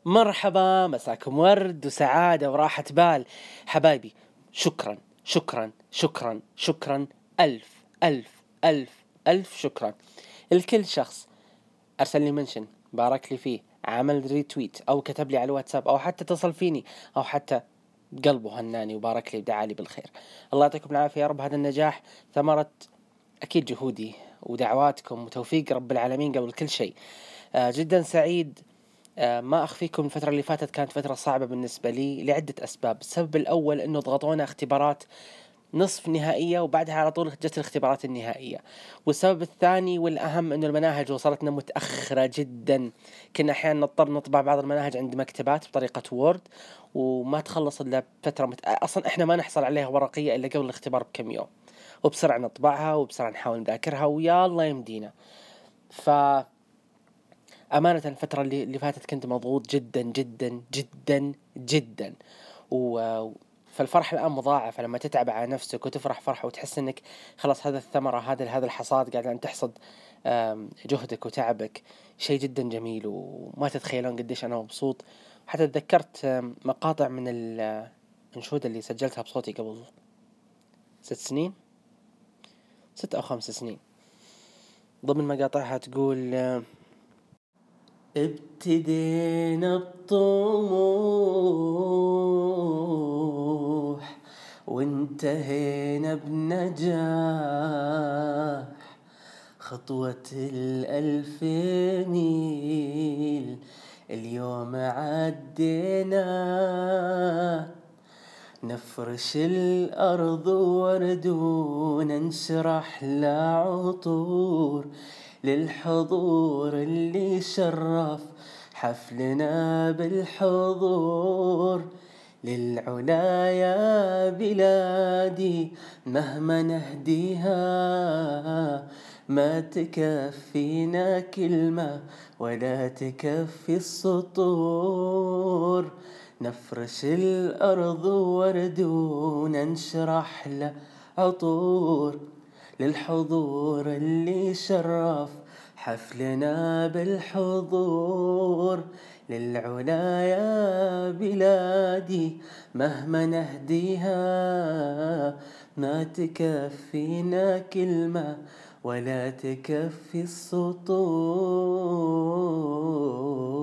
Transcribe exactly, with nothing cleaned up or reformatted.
مرحبا، مساكم ورد وسعادة وراحة بال حبايبي. شكرا شكرا شكرا شكرا ألف ألف ألف ألف شكرا لكل شخص أرسل لي منشن، بارك لي فيه، عمل ريتويت أو كتب لي على الواتساب أو حتى اتصل فيني أو حتى قلبه هناني وبارك لي ودعا لي بالخير. الله يعطيكم العافية يا رب. هذا النجاح ثمرة أكيد جهودي ودعواتكم وتوفيق رب العالمين قبل كل شيء. آه جدا سعيد. آه ما أخفيكم الفترة اللي فاتت كانت فترة صعبة بالنسبة لي لعدة أسباب. السبب الأول أنه ضغطونا اختبارات نصف نهائية وبعدها على طول جت الاختبارات النهائية. والسبب الثاني والأهم أنه المناهج وصلتنا متأخرة جدا. كنا أحيانا نضطر نطبع بعض المناهج عند مكتبات بطريقة وورد وما تخلص إلا بفترة مت... أصلا إحنا ما نحصل عليها ورقية إلا قبل الاختبار بكم يوم، وبسرعة نطبعها وبسرعة نحاول نذاكرها ويا الله يمدينا. ف أمانة الفترة اللي, اللي فاتت كنت مضغوط جدا جدا جدا جدا و... فالفرح الآن مضاعف لما تتعب على نفسك وتفرح فرحة وتحس إنك خلاص هذا الثمرة، هذا هذا الحصاد قاعد أن تحصد آم، جهدك وتعبك. شيء جدا جميل وما تتخيلون قديش أنا مبسوط. حتى تذكرت آم، مقاطع من الأنشودة اللي سجلتها بصوتي قبل ست سنين ست أو خمس سنين. ضمن مقاطعها تقول آم، ابتدينا بطموح وانتهينا بنجاح، خطوة الألف ميل اليوم عدينا، نفرش الأرض ورد وننشرح لعطور للحضور اللي شرف حفلنا بالحضور. للعلا يا بلادي مهما نهديها ما تكفينا كلمة ولا تكفي السطور. نفرش الأرض ورد وننشرح له عطور للحضور اللي شرف حفلنا بالحضور. للعلا يا بلادي مهما نهديها ما تكفينا كلمة ولا تكفي السطور.